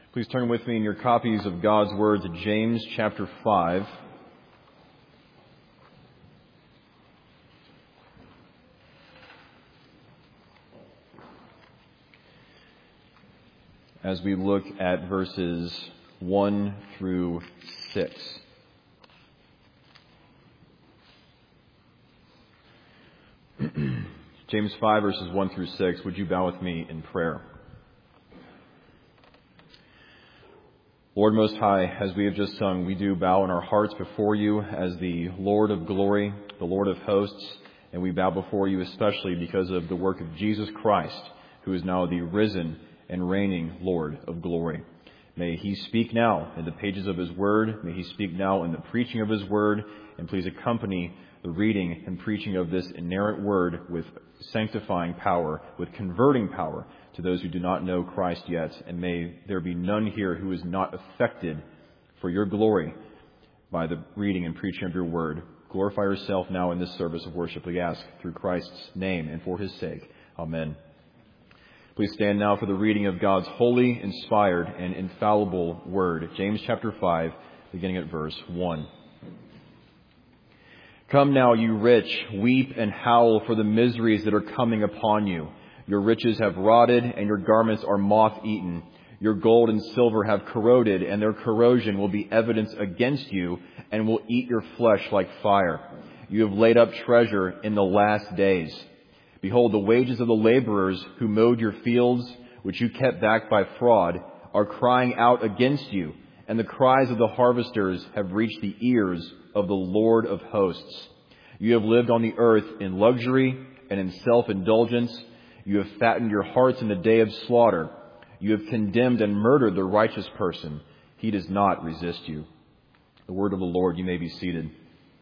Please turn with me in your copies of God's Word to James chapter 5. As we look at verses 1 through 6. James 5 verses 1 through 6. Would you bow with me in prayer? Lord Most High, as we have just sung, we do bow in our hearts before you as the Lord of glory, the Lord of hosts, and we bow before you especially because of the work of Jesus Christ, who is now the risen and reigning Lord of glory. May He speak now in the pages of His Word. May He speak now in the preaching of His Word. And please accompany the reading and preaching of this inerrant Word with sanctifying power, with converting power to those who do not know Christ yet. And may there be none here who is not affected for your glory by the reading and preaching of your Word. Glorify yourself now in this service of worship, we ask, through Christ's name and for His sake. Amen. Please stand now for the reading of God's holy, inspired, and infallible Word. James chapter 5, beginning at verse 1. Come now, you rich, weep and howl for the miseries that are coming upon you. Your riches have rotted, and your garments are moth-eaten. Your gold and silver have corroded, and their corrosion will be evidence against you, and will eat your flesh like fire. You have laid up treasure in the last days. Behold, the wages of the laborers who mowed your fields, which you kept back by fraud, are crying out against you, and the cries of the harvesters have reached the ears of the Lord of hosts. You have lived on the earth in luxury and in self-indulgence. You have fattened your hearts in the day of slaughter. You have condemned and murdered the righteous person. He does not resist you. The word of the Lord. You may be seated.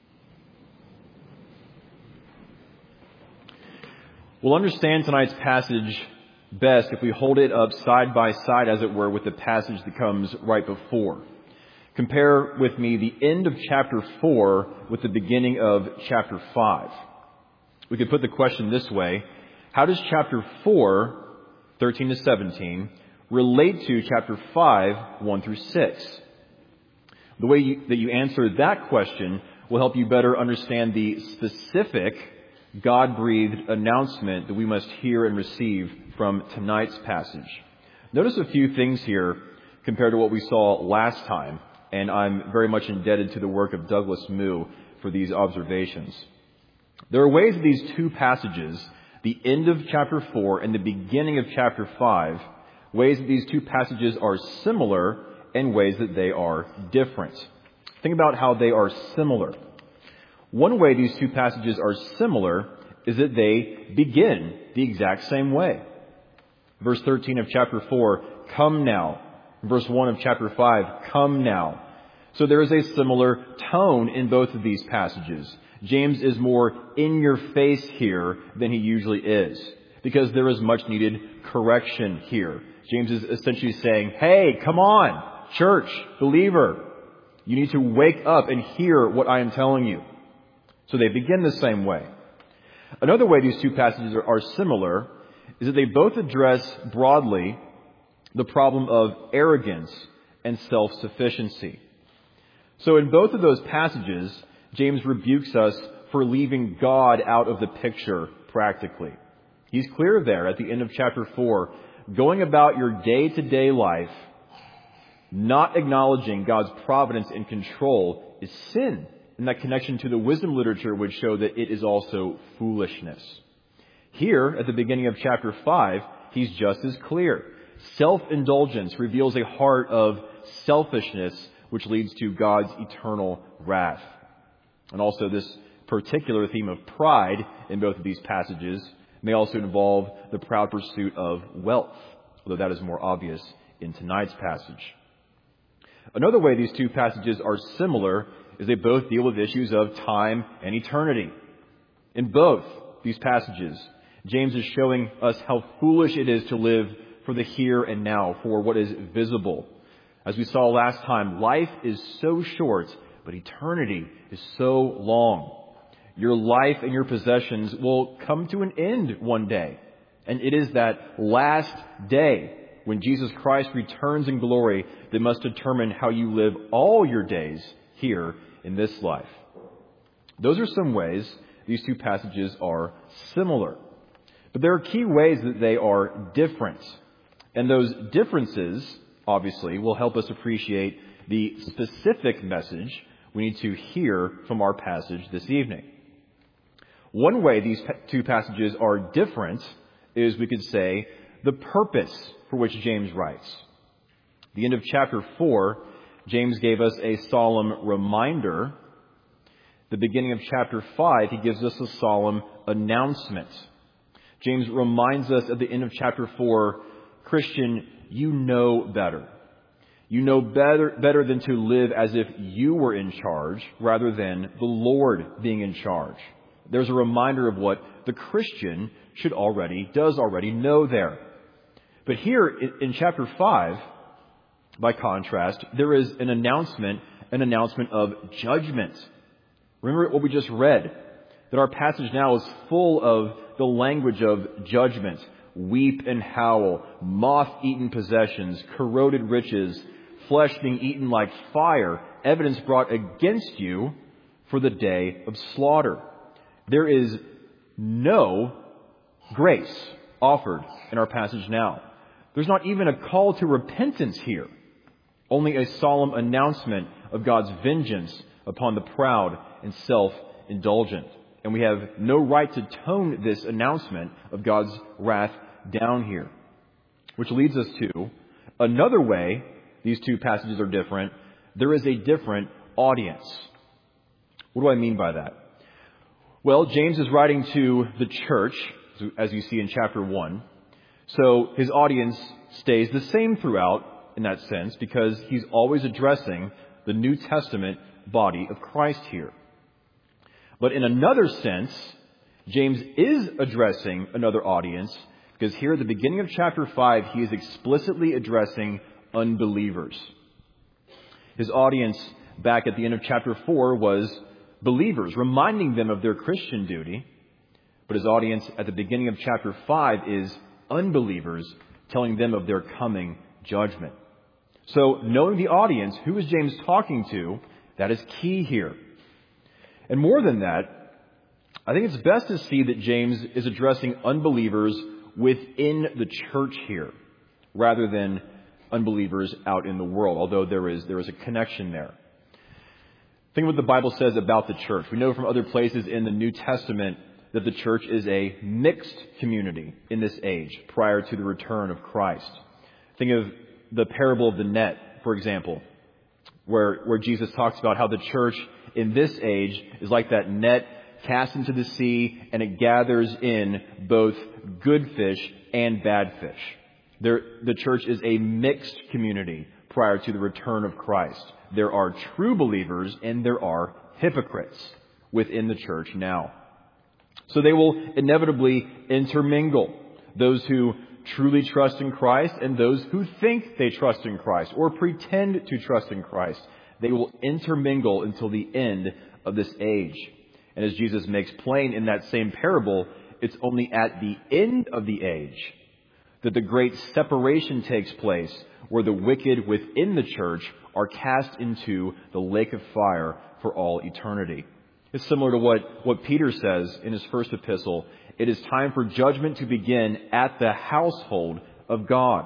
We'll understand tonight's passage best if we hold it up side by side, as it were, with the passage that comes right before. Compare with me the end of chapter 4 with the beginning of chapter 5. We could put the question this way: how does chapter 4, 13 to 17, relate to chapter 5, 1 through 6? The way that you answer that question will help you better understand the specific God-breathed announcement that we must hear and receive from tonight's passage. Notice a few things here compared to what we saw last time, and I'm very much indebted to the work of Douglas Moo for these observations. There are ways that these two passages, the end of chapter 4 and the beginning of chapter 5, ways that these two passages are similar and ways that they are different. Think about how they are similar. One way these two passages are similar is that they begin the exact same way. Verse 13 of chapter 4, come now. Verse 1 of chapter 5, come now. So there is a similar tone in both of these passages. James is more in your face here than he usually is, because there is much needed correction here. James is essentially saying, hey, come on, church, believer. You need to wake up and hear what I am telling you. So they begin the same way. Another way these two passages are similar is that they both address broadly the problem of arrogance and self-sufficiency. So in both of those passages, James rebukes us for leaving God out of the picture practically. He's clear there at the end of chapter 4, going about your day-to-day life, not acknowledging God's providence and control is sin. And that connection to the wisdom literature would show that it is also foolishness. Here, at the beginning of chapter 5, he's just as clear. Self-indulgence reveals a heart of selfishness, which leads to God's eternal wrath. And also this particular theme of pride in both of these passages may also involve the proud pursuit of wealth, although that is more obvious in tonight's passage. Another way these two passages are similar is they both deal with issues of time and eternity. In both these passages, James is showing us how foolish it is to live for the here and now, for what is visible. As we saw last time, life is so short, but eternity is so long. Your life and your possessions will come to an end one day. And it is that last day when Jesus Christ returns in glory, that must determine how you live all your days here in this life. Those are some ways these two passages are similar. But there are key ways that they are different. And those differences, obviously, will help us appreciate the specific message we need to hear from our passage this evening. One way these two passages are different is, we could say, the purpose for which James writes. At the end of chapter 4, James gave us a solemn reminder. The beginning of chapter 5, he gives us a solemn announcement. James reminds us at the end of chapter 4, Christian, you know better. You know better than to live as if you were in charge rather than the Lord being in charge. There's a reminder of what the Christian does already know there. But here in chapter 5, by contrast, there is an announcement of judgment. Remember what we just read, that our passage now is full of the language of judgment. Weep and howl, moth-eaten possessions, corroded riches, flesh being eaten like fire, evidence brought against you for the day of slaughter. There is no grace offered in our passage now. There's not even a call to repentance here. Only a solemn announcement of God's vengeance upon the proud and self-indulgent. And we have no right to tone this announcement of God's wrath down here. Which leads us to another way these two passages are different. There is a different audience. What do I mean by that? Well, James is writing to the church, as you see in chapter 1. So his audience stays the same throughout in that sense, because he's always addressing the New Testament body of Christ here. But in another sense, James is addressing another audience, because here at the beginning of chapter 5, he is explicitly addressing unbelievers. His audience back at the end of chapter 4 was believers, reminding them of their Christian duty. But his audience at the beginning of chapter 5 is unbelievers, telling them of their coming judgment. So knowing the audience, who is James talking to, that is key here. And more than that, I think it's best to see that James is addressing unbelievers within the church here, rather than unbelievers out in the world, although there is a connection there. Think of what the Bible says about the church. We know from other places in the New Testament that the church is a mixed community in this age, prior to the return of Christ. Think of the parable of the net, for example, where Jesus talks about how the church in this age is like that net cast into the sea, and it gathers in both good fish and bad fish. The church is a mixed community prior to the return of Christ. There are true believers and there are hypocrites within the church now. So they will inevitably intermingle, those who truly trust in Christ and those who think they trust in Christ or pretend to trust in Christ. They will intermingle until the end of this age. And as Jesus makes plain in that same parable, it's only at the end of the age that the great separation takes place, where the wicked within the church are cast into the lake of fire for all eternity. It's similar to what Peter says in his first epistle. It is time for judgment to begin at the household of God.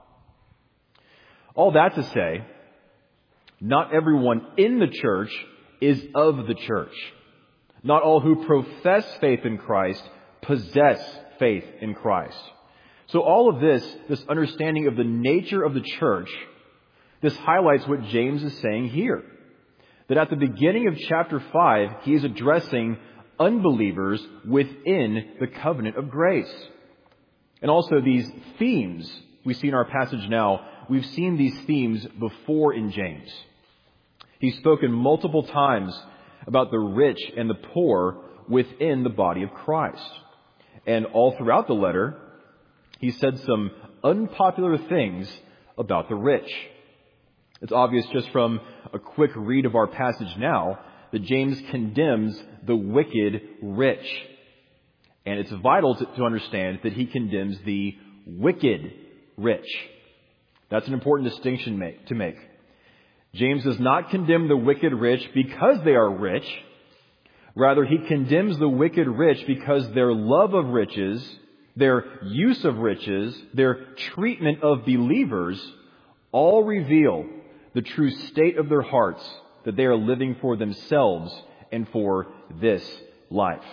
All that to say, not everyone in the church is of the church. Not all who profess faith in Christ possess faith in Christ. So all of this understanding of the nature of the church, this highlights what James is saying here. That at the beginning of chapter 5, he is addressing unbelievers within the covenant of grace. And also these themes we see in our passage now, we've seen these themes before in James. He's spoken multiple times about the rich and the poor within the body of Christ. And all throughout the letter, he said some unpopular things about the rich. It's obvious just from a quick read of our passage now that James condemns the wicked rich. And it's vital to understand that he condemns the wicked rich. That's an important distinction to make. James does not condemn the wicked rich because they are rich. Rather, he condemns the wicked rich because their love of riches, their use of riches, their treatment of believers all reveal the true state of their hearts, that they are living for themselves and for this life.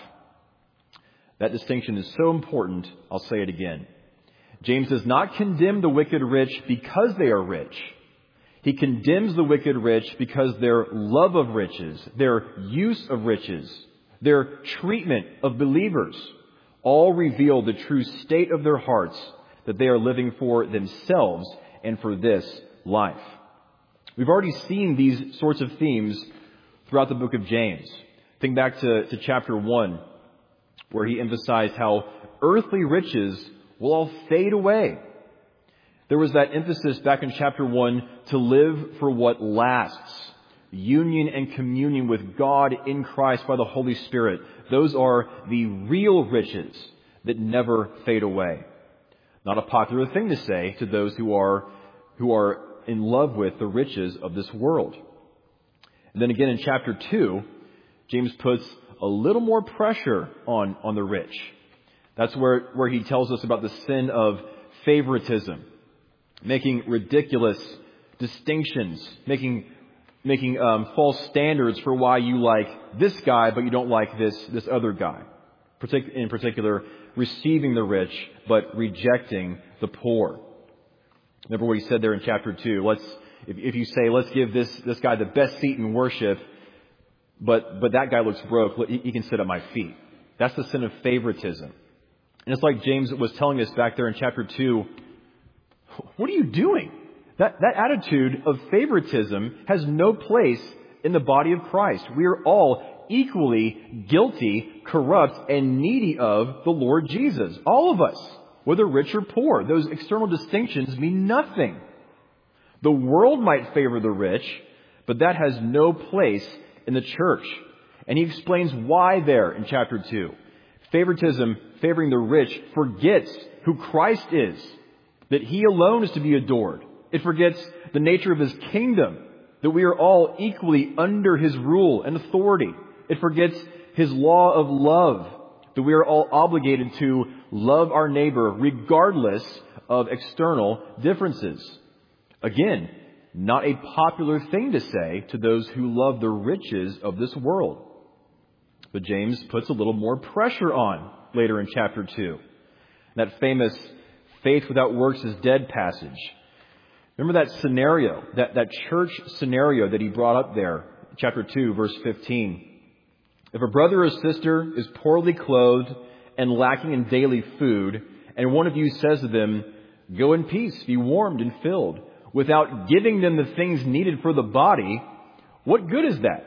That distinction is so important, I'll say it again. James does not condemn the wicked rich because they are rich. He condemns the wicked rich because their love of riches, their use of riches, their treatment of believers all reveal the true state of their hearts, that they are living for themselves and for this life. We've already seen these sorts of themes throughout the book of James. Think back to chapter 1, where he emphasized how earthly riches will all fade away. There was that emphasis back in chapter 1 to live for what lasts. Union and communion with God in Christ by the Holy Spirit. Those are the real riches that never fade away. Not a popular thing to say to those who are in love with the riches of this world. And then again in chapter 2, James puts a little more pressure on the rich. That's where he tells us about the sin of favoritism, making ridiculous distinctions, making false standards for why you like this guy but you don't like this other guy. In particular, receiving the rich but rejecting the poor. Remember what he said there in chapter 2. If you say, let's give this guy the best seat in worship, but that guy looks broke, he can sit at my feet. That's the sin of favoritism. And it's like James was telling us back there in chapter 2, what are you doing? That attitude of favoritism has no place in the body of Christ. We are all equally guilty, corrupt, and needy of the Lord Jesus. All of us, whether rich or poor. Those external distinctions mean nothing. The world might favor the rich, but that has no place in the church. And he explains why there in chapter 2. Favoritism, favoring the rich, forgets who Christ is, that he alone is to be adored. It forgets the nature of his kingdom, that we are all equally under his rule and authority. It forgets his law of love, that we are all obligated to love our neighbor regardless of external differences. Again, not a popular thing to say to those who love the riches of this world. But James puts a little more pressure on later in chapter 2. That famous faith without works is dead passage. Remember that scenario, that church scenario that he brought up there, chapter 2, verse 15. If a brother or sister is poorly clothed and lacking in daily food, and one of you says to them, "Go in peace, be warmed and filled," without giving them the things needed for the body, what good is that?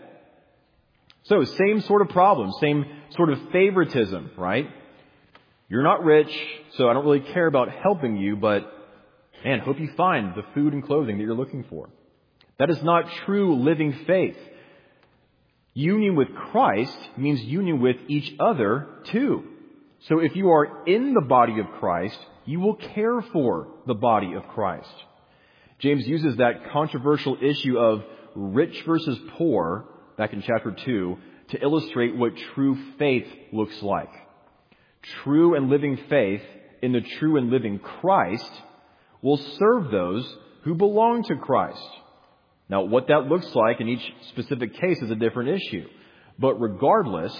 So, same sort of problem, same sort of favoritism, right? You're not rich, so I don't really care about helping you, but man, hope you find the food and clothing that you're looking for. That is not true living faith. Union with Christ means union with each other too. So if you are in the body of Christ, you will care for the body of Christ. James uses that controversial issue of rich versus poor back in chapter 2 to illustrate what true faith looks like. True and living faith in the true and living Christ will serve those who belong to Christ. Now, what that looks like in each specific case is a different issue. But regardless,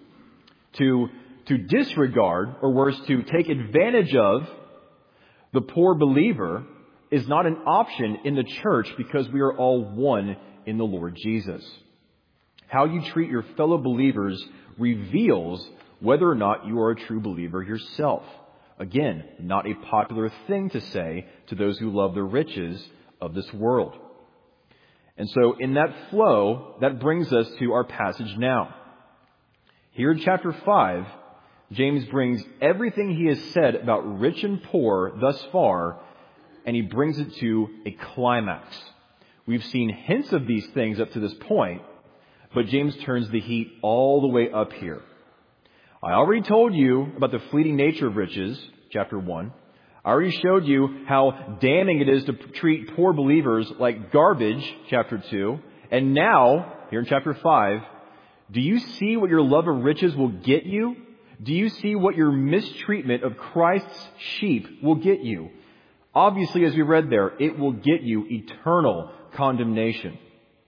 to disregard, or worse, to take advantage of the poor believer is not an option in the church because we are all one in the Lord Jesus. How you treat your fellow believers reveals whether or not you are a true believer yourself. Again, not a popular thing to say to those who love the riches of this world. And so in that flow, that brings us to our passage now. Here in chapter 5, James brings everything he has said about rich and poor thus far, and he brings it to a climax. We've seen hints of these things up to this point, but James turns the heat all the way up here. I already told you about the fleeting nature of riches, chapter 1. I already showed you how damning it is to treat poor believers like garbage, chapter 2. And now, here in chapter 5, do you see what your love of riches will get you? Do you see what your mistreatment of Christ's sheep will get you? Obviously, as we read there, it will get you eternal condemnation.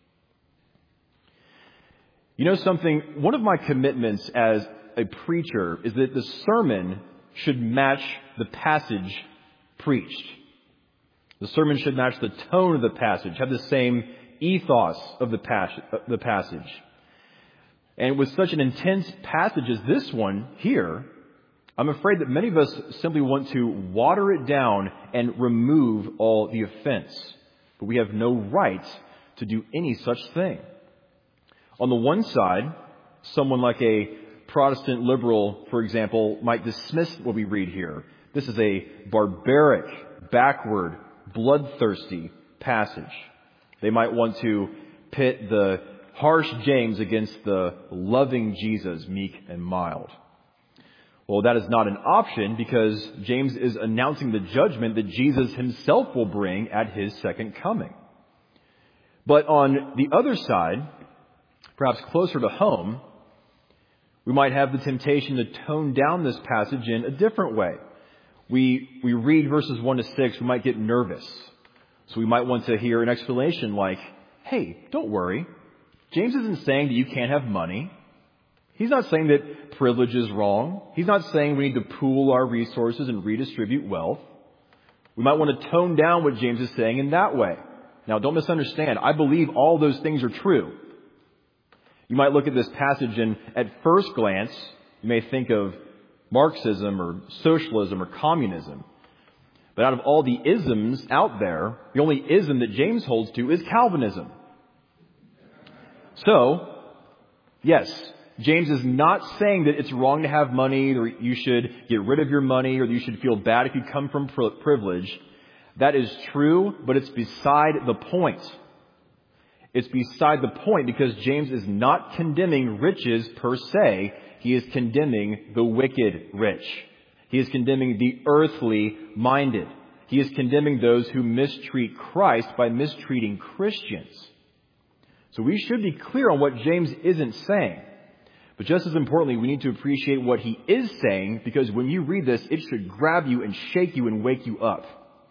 You know something? One of my commitments as a preacher is that the sermon should match the passage preached. The sermon should match the tone of the passage, have the same ethos of the passage. And with such an intense passage as this one here, I'm afraid that many of us simply want to water it down and remove all the offense. But we have no right to do any such thing. On the one side, someone like a Protestant liberal, for example, might dismiss what we read here. This is a barbaric, backward, bloodthirsty passage. They might want to pit the harsh James against the loving Jesus, meek and mild. Well, that is not an option because James is announcing the judgment that Jesus himself will bring at his second coming. But on the other side, perhaps closer to home, we might have the temptation to tone down this passage in a different way. We read verses 1 to 6, we might get nervous. So we might want to hear an explanation like, hey, don't worry. James isn't saying that you can't have money. He's not saying that privilege is wrong. He's not saying we need to pool our resources and redistribute wealth. We might want to tone down what James is saying in that way. Now, don't misunderstand. I believe all those things are true. You might look at this passage and at first glance, you may think of Marxism or socialism or communism. But out of all the isms out there, the only ism that James holds to is Calvinism. So, yes, James is not saying that it's wrong to have money or you should get rid of your money or you should feel bad if you come from privilege. That is true, but it's beside the point. It's beside the point because James is not condemning riches per se. He is condemning the wicked rich. He is condemning the earthly minded. He is condemning those who mistreat Christ by mistreating Christians. So we should be clear on what James isn't saying. But just as importantly, we need to appreciate what he is saying because when you read this, it should grab you and shake you and wake you up.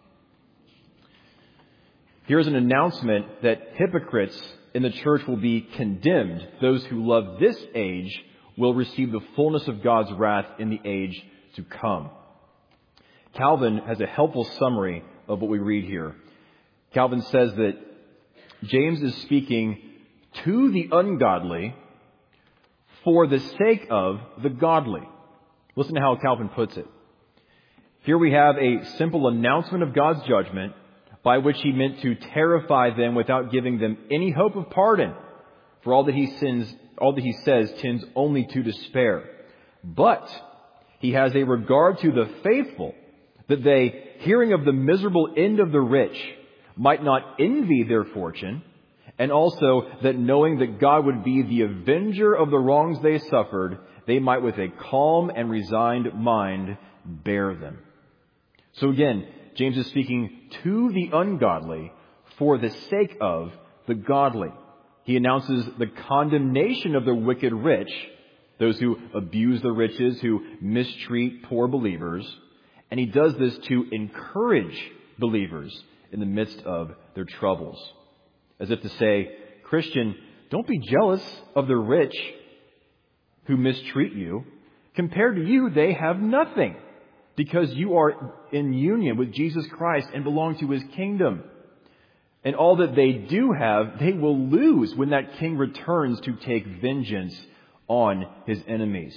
Here's an announcement that hypocrites in the church will be condemned. Those who love this age will receive the fullness of God's wrath in the age to come. Calvin has a helpful summary of what we read here. Calvin says that James is speaking to the ungodly for the sake of the godly. Listen to how Calvin puts it. Here we have a simple announcement of God's judgment by which he meant to terrify them without giving them any hope of pardon. For all that he says tends only to despair. But he has a regard to the faithful, that they, hearing of the miserable end of the rich, might not envy their fortune, and also that knowing that God would be the avenger of the wrongs they suffered, they might with a calm and resigned mind bear them. So again, James is speaking to the ungodly for the sake of the godly. He announces the condemnation of the wicked rich, those who abuse the riches, who mistreat poor believers. And he does this to encourage believers in the midst of their troubles. As if to say, Christian, don't be jealous of the rich who mistreat you. Compared to you, they have nothing because you are in union with Jesus Christ and belong to his kingdom. And all that they do have, they will lose when that king returns to take vengeance on his enemies.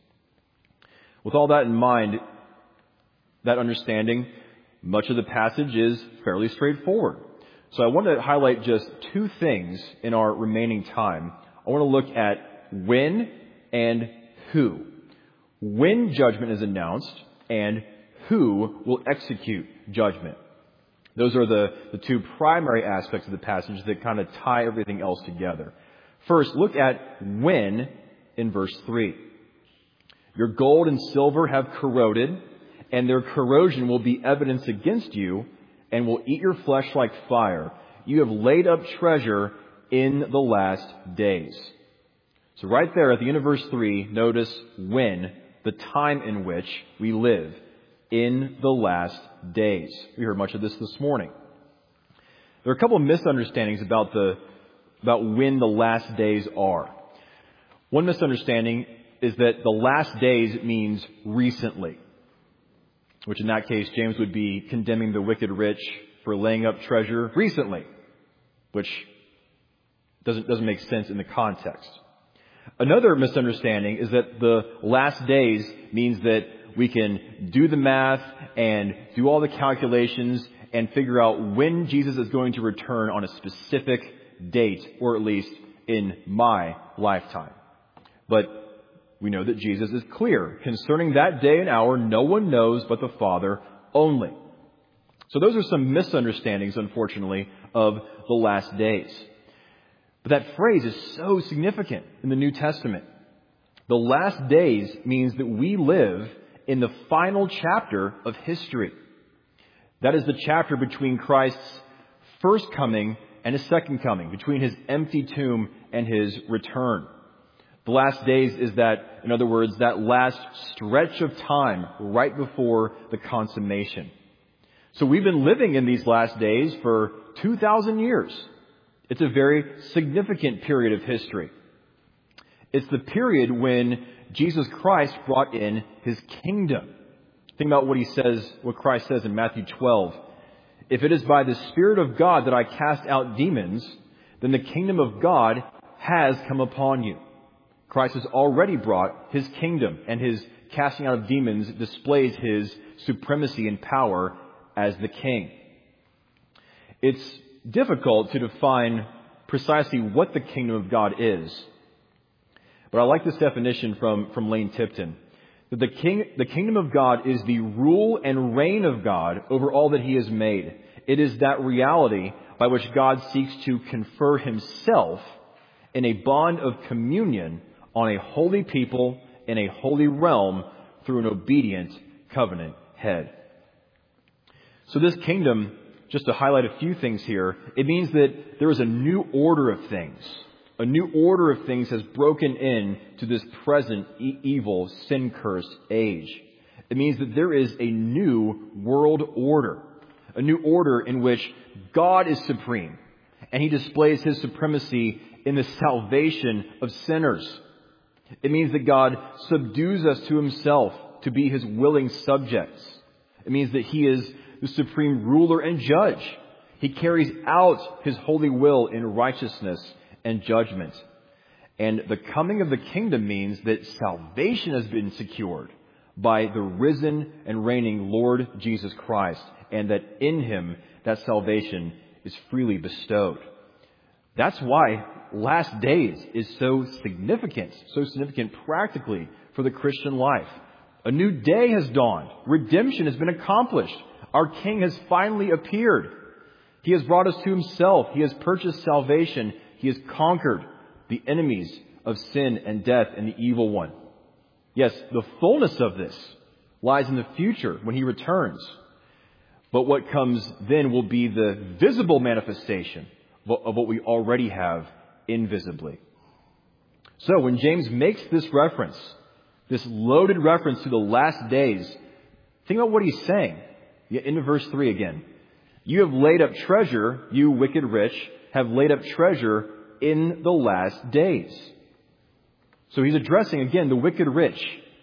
With all that in mind, that understanding, much of the passage is fairly straightforward. So I want to highlight just two things in our remaining time. I want to look at when and who. When judgment is announced and who will execute judgment. Those are the two primary aspects of the passage that kind of tie everything else together. First, look at when in verse 3. Your gold and silver have corroded, and their corrosion will be evidence against you, and will eat your flesh like fire. You have laid up treasure in the last days. So right there at the end of verse 3, notice when, the time in which we live, in the last days. We heard much of this morning. There are a couple of misunderstandings about when the last days are. One misunderstanding is that the last days means recently, which in that case, James would be condemning the wicked rich for laying up treasure recently, which doesn't make sense in the context. Another misunderstanding is that the last days means that we can do the math and do all the calculations and figure out when Jesus is going to return on a specific date, or at least in my lifetime. But we know that Jesus is clear. Concerning that day and hour, no one knows but the Father only. So those are some misunderstandings, unfortunately, of the last days. But that phrase is so significant in the New Testament. The last days means that we live in the final chapter of history. That is the chapter between Christ's first coming and His second coming, between His empty tomb and His return. The last days is that, in other words, that last stretch of time right before the consummation. So we've been living in these last days for 2,000 years. It's a very significant period of history. It's the period when Jesus Christ brought in His kingdom. Think about what Christ says in Matthew 12. If it is by the Spirit of God that I cast out demons, then the kingdom of God has come upon you. Christ has already brought His kingdom, and His casting out of demons displays His supremacy and power as the King. It's difficult to define precisely what the kingdom of God is. But I like this definition from Lane Tipton. That the kingdom of God is the rule and reign of God over all that He has made. It is that reality by which God seeks to confer Himself in a bond of communion on a holy people in a holy realm through an obedient covenant head. So this kingdom, just to highlight a few things here, it means that there is a new order of things. A new order of things has broken in to this present evil, sin-cursed age. It means that there is a new world order. A new order in which God is supreme. And He displays His supremacy in the salvation of sinners. It means that God subdues us to Himself to be His willing subjects. It means that He is the supreme ruler and judge. He carries out His holy will in righteousness and judgment. And the coming of the kingdom means that salvation has been secured by the risen and reigning Lord Jesus Christ, and that in Him that salvation is freely bestowed. That's why last days is so significant practically for the Christian life. A new day has dawned. Redemption has been accomplished. Our King has finally appeared. He has brought us to Himself. He has purchased salvation. He has conquered the enemies of sin and death and the evil one. Yes, the fullness of this lies in the future when He returns. But what comes then will be the visible manifestation of what we already have invisibly. So when James makes this reference, this loaded reference to the last days, think about what he's saying. Into verse 3 again. You have laid up treasure, you wicked rich, have laid up treasure in the last days. So he's addressing again the wicked rich.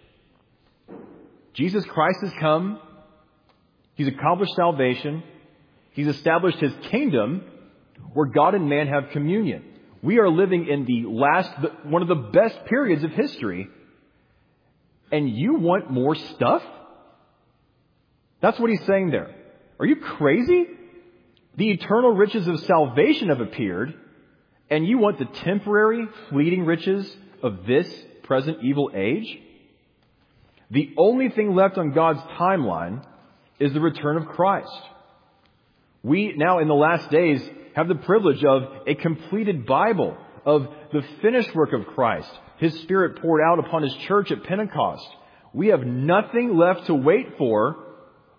Jesus Christ has come. He's accomplished salvation. He's established His kingdom where God and man have communion. We are living in one of the best periods of history. And you want more stuff? That's what he's saying there. Are you crazy? The eternal riches of salvation have appeared, and you want the temporary, fleeting riches of this present evil age? The only thing left on God's timeline is the return of Christ. We now in the last days have the privilege of a completed Bible, of the finished work of Christ, His Spirit poured out upon His church at Pentecost. We have nothing left to wait for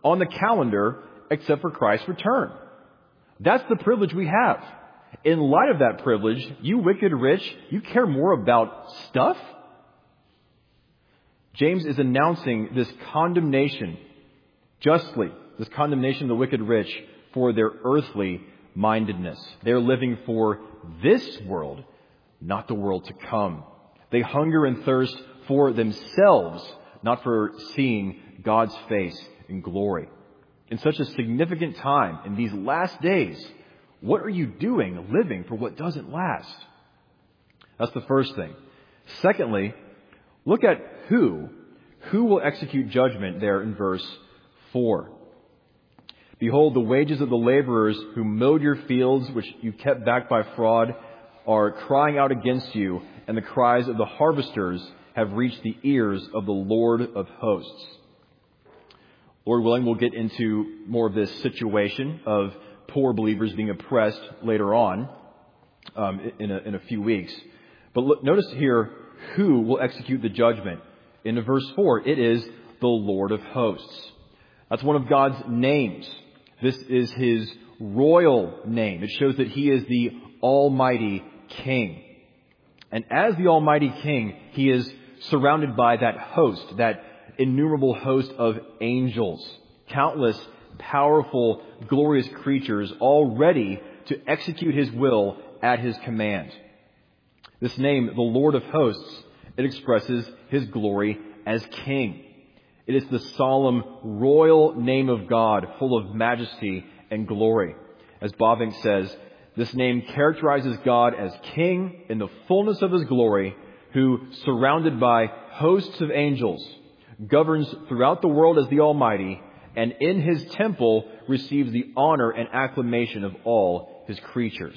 on the calendar except for Christ's return. That's the privilege we have. In light of that privilege, you wicked rich, you care more about stuff? James is announcing this condemnation, justly, this condemnation of the wicked rich for their earthly mindedness. They're living for this world, not the world to come. They hunger and thirst for themselves, not for seeing God's face in glory. In such a significant time, in these last days, what are you doing living for what doesn't last? That's the first thing. Secondly, look at who will execute judgment there in verse 4. Behold, the wages of the laborers who mowed your fields, which you kept back by fraud, are crying out against you, and the cries of the harvesters have reached the ears of the Lord of hosts. Lord willing, we'll get into more of this situation of poor believers being oppressed later on in a few weeks. But look, notice here who will execute the judgment. In verse 4, it is the Lord of hosts. That's one of God's names. This is His royal name. It shows that He is the Almighty King. And as the Almighty King, He is surrounded by that host, that innumerable host of angels, countless powerful, glorious creatures, all ready to execute His will at His command. This name, the Lord of hosts, it expresses His glory as King. It is the solemn, royal name of God, full of majesty and glory. As Bavinck says, this name characterizes God as King in the fullness of His glory, who, surrounded by hosts of angels, governs throughout the world as the Almighty, and in His temple receives the honor and acclamation of all His creatures.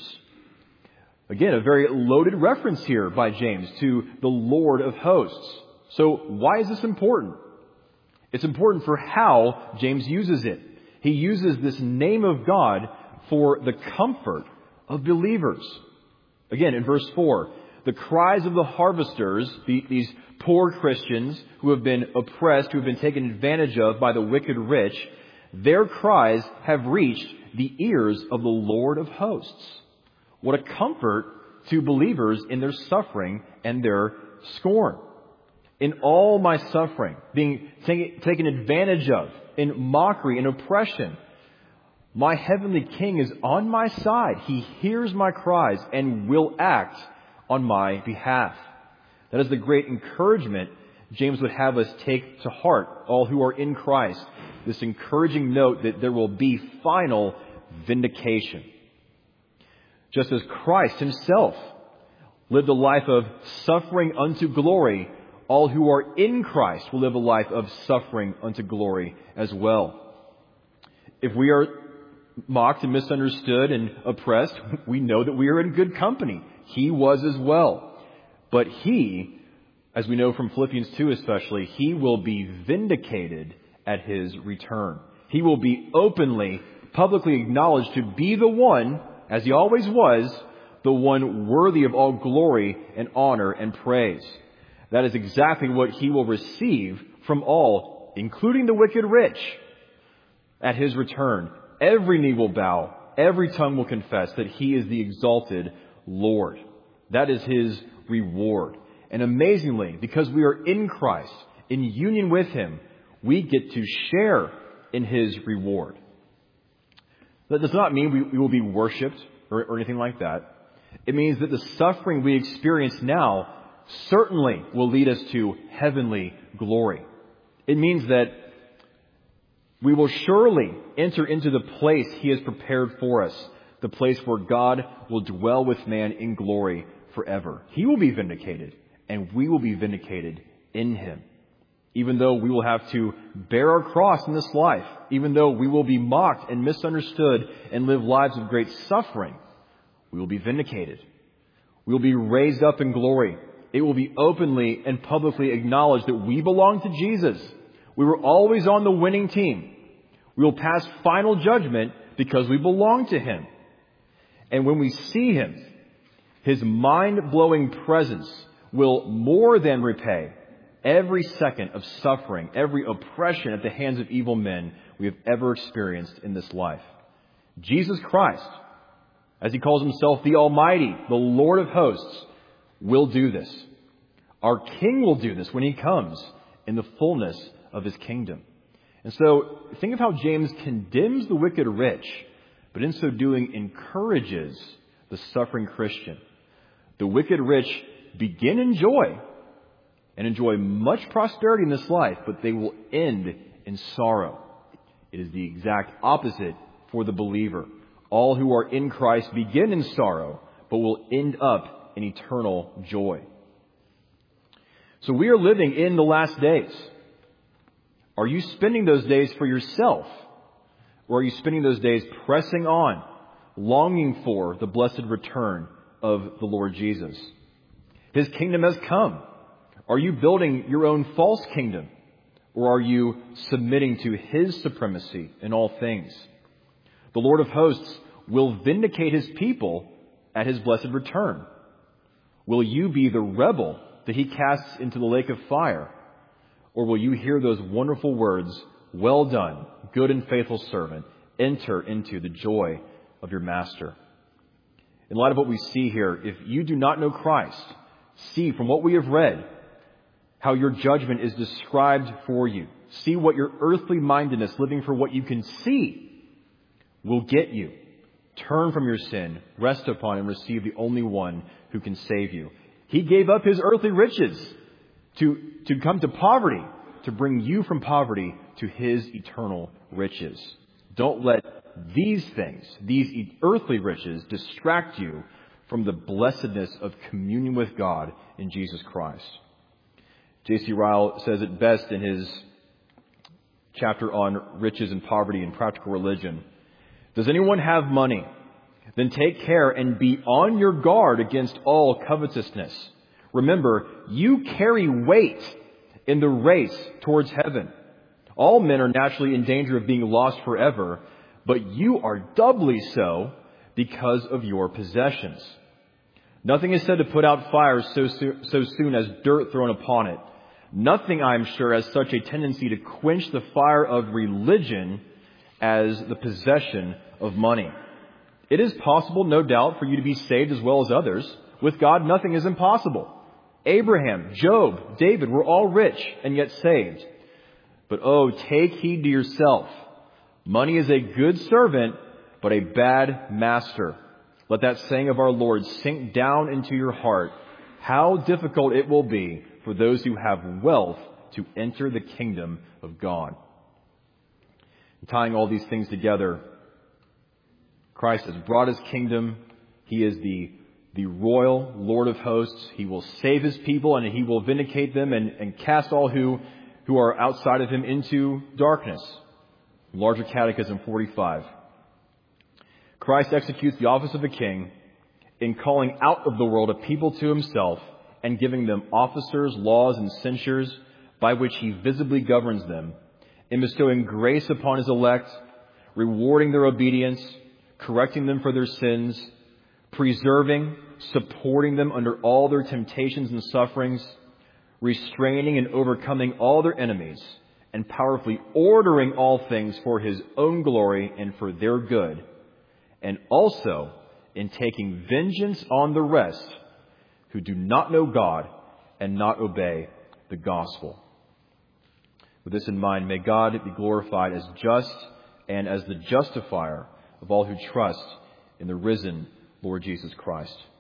Again, a very loaded reference here by James to the Lord of hosts. So why is this important? It's important for how James uses it. He uses this name of God for the comfort of believers. Again, in verse 4, the cries of the harvesters, these poor Christians who have been oppressed, who have been taken advantage of by the wicked rich, their cries have reached the ears of the Lord of hosts. What a comfort to believers in their suffering and their scorn. In all my suffering, being taken advantage of, in mockery and oppression, my heavenly King is on my side. He hears my cries and will act on my behalf. That is the great encouragement James would have us take to heart, all who are in Christ. This encouraging note that there will be final vindication. Just as Christ Himself lived a life of suffering unto glory, all who are in Christ will live a life of suffering unto glory as well. If we are mocked and misunderstood and oppressed, we know that we are in good company. He was as well. But He, as we know from Philippians 2 especially, He will be vindicated at His return. He will be openly, publicly acknowledged to be the one, as He always was, the one worthy of all glory and honor and praise. That is exactly what He will receive from all, including the wicked rich, at His return. Every knee will bow, every tongue will confess that He is the exalted Lord. That is His reward. And amazingly, because we are in Christ, in union with Him, we get to share in His reward. That does not mean we will be worshipped or anything like that. It means that the suffering we experience now certainly will lead us to heavenly glory. It means that we will surely enter into the place He has prepared for us, the place where God will dwell with man in glory forever. He will be vindicated, and we will be vindicated in Him. Even though we will have to bear our cross in this life, even though we will be mocked and misunderstood and live lives of great suffering, we will be vindicated. We will be raised up in glory. It will be openly and publicly acknowledged that we belong to Jesus. We were always on the winning team. We will pass final judgment because we belong to Him. And when we see Him, His mind-blowing presence will more than repay every second of suffering, every oppression at the hands of evil men we have ever experienced in this life. Jesus Christ, as he calls himself the Almighty, the Lord of hosts, will do this. Our King will do this when he comes in the fullness of his kingdom. And so think of how James condemns the wicked rich, but in so doing encourages the suffering Christian. The wicked rich begin in joy and enjoy much prosperity in this life, but they will end in sorrow. It is the exact opposite for the believer. All who are in Christ begin in sorrow, but will end up in eternal joy. So we are living in the last days. Are you spending those days for yourself? Or are you spending those days pressing on, longing for the blessed return of the Lord Jesus? His kingdom has come. Are you building your own false kingdom? Or are you submitting to his supremacy in all things? The Lord of hosts will vindicate his people at his blessed return. Will you be the rebel that he casts into the lake of fire? Or will you hear those wonderful words, "Well done, good and faithful servant, enter into the joy of your master"? In light of what we see here, if you do not know Christ, see from what we have read how your judgment is described for you. See what your earthly mindedness, living for what you can see, will get you. Turn from your sin, rest upon and receive the only one who can save you. He gave up his earthly riches to come to poverty, to bring you from poverty to his eternal riches. Don't let these things, these earthly riches, distract you from the blessedness of communion with God in Jesus Christ. J.C. Ryle says it best in his chapter on riches and poverty and practical religion. Does anyone have money? Then take care and be on your guard against all covetousness. Remember, you carry weight in the race towards heaven. All men are naturally in danger of being lost forever, but you are doubly so because of your possessions. Nothing is said to put out fire so soon as dirt thrown upon it. Nothing, I am sure, has such a tendency to quench the fire of religion as the possession of money. It is possible, no doubt, for you to be saved as well as others. With God, nothing is impossible. Abraham, Job, David were all rich and yet saved. But take heed to yourself. Money is a good servant, but a bad master. Let that saying of our Lord sink down into your heart. How difficult it will be for those who have wealth to enter the kingdom of God. And tying all these things together, Christ has brought his kingdom. He is the royal Lord of hosts. He will save his people and he will vindicate them and cast all who are outside of him into darkness. Larger Catechism 45. Christ executes the office of a king in calling out of the world a people to himself and giving them officers, laws, and censures by which he visibly governs them, in bestowing grace upon his elect, rewarding their obedience, correcting them for their sins, preserving, supporting them under all their temptations and sufferings, restraining and overcoming all their enemies, and powerfully ordering all things for his own glory and for their good, and also in taking vengeance on the rest who do not know God and not obey the gospel. With this in mind, may God be glorified as just and as the justifier of all who trust in the risen Lord Jesus Christ.